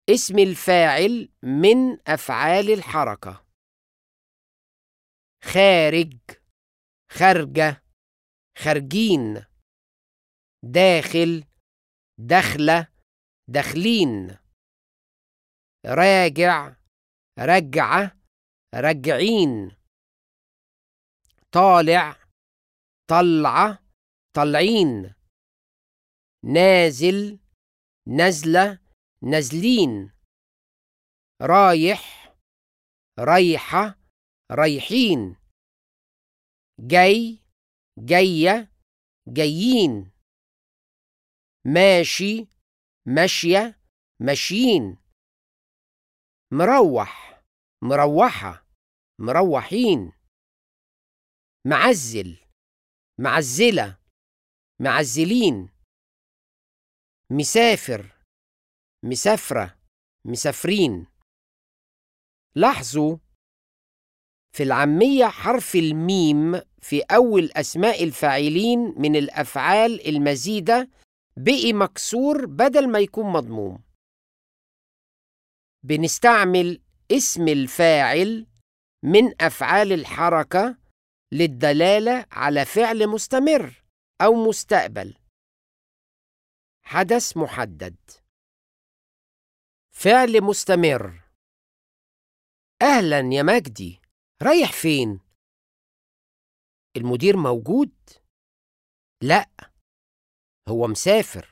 اسم الفاعل من أفعال الحركة: خارج، خارجة، خارجين، داخل، داخلة، داخلين، راجع، رجعة، راجعين، طالع، طلعة، طالعين، نازل، نزلة، نازلين، رايح، رايحة، رايحين، جاي، جاية، جايين، ماشي، ماشية، ماشيين، مروح، مروحة، مروحين، معزل، معزلة، معزلين، مسافر، مسافرة، مسافرين. لاحظوا في العامية حرف الميم في أول أسماء الفاعلين من الأفعال المزيدة بقي مكسور بدل ما يكون مضموم. بنستعمل اسم الفاعل من أفعال الحركة للدلالة على فعل مستمر أو مستقبل، حدث محدد. فعل مستمر: أهلا يا مجدي، رايح فين؟ المدير موجود؟ لا، هو مسافر.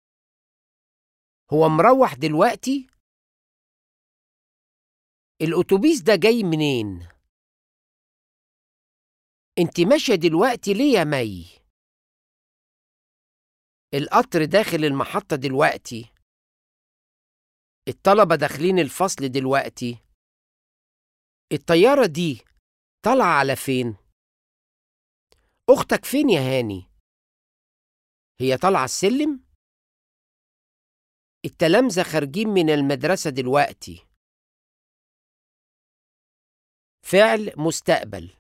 هو مروح دلوقتي؟ الأتوبيس ده جاي منين؟ انت ماشية دلوقتي ليه يا مي؟ القطر داخل المحطة دلوقتي. الطلبة داخلين الفصل دلوقتي. الطيارة دي طالعة على فين؟ أختك فين يا هاني؟ هي طالعة السلم؟ التلامذة خارجين من المدرسة دلوقتي. فعل مستقبل: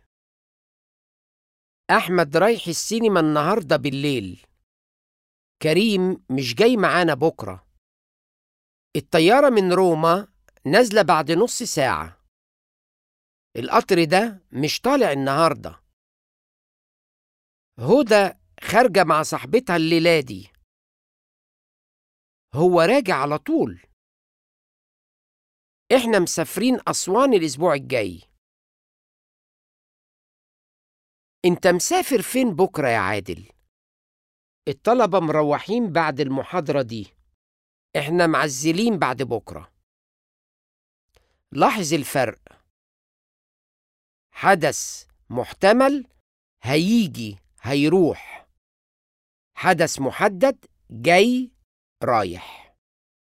أحمد رايح السينما النهاردة بالليل. كريم مش جاي معانا بكرة. الطيارة من روما نازلة بعد نص ساعة. القطر ده مش طالع النهاردة. هدى خارجة مع صاحبتها الليلة دي. هو راجع على طول. إحنا مسافرين أسوان الأسبوع الجاي. أنت مسافر فين بكرة يا عادل؟ الطلبة مروحين بعد المحاضرة دي. إحنا معزلين بعد بكرة. لاحظ الفرق: حدث محتمل هيجي، هيروح. حدث محدد جاي، رايح.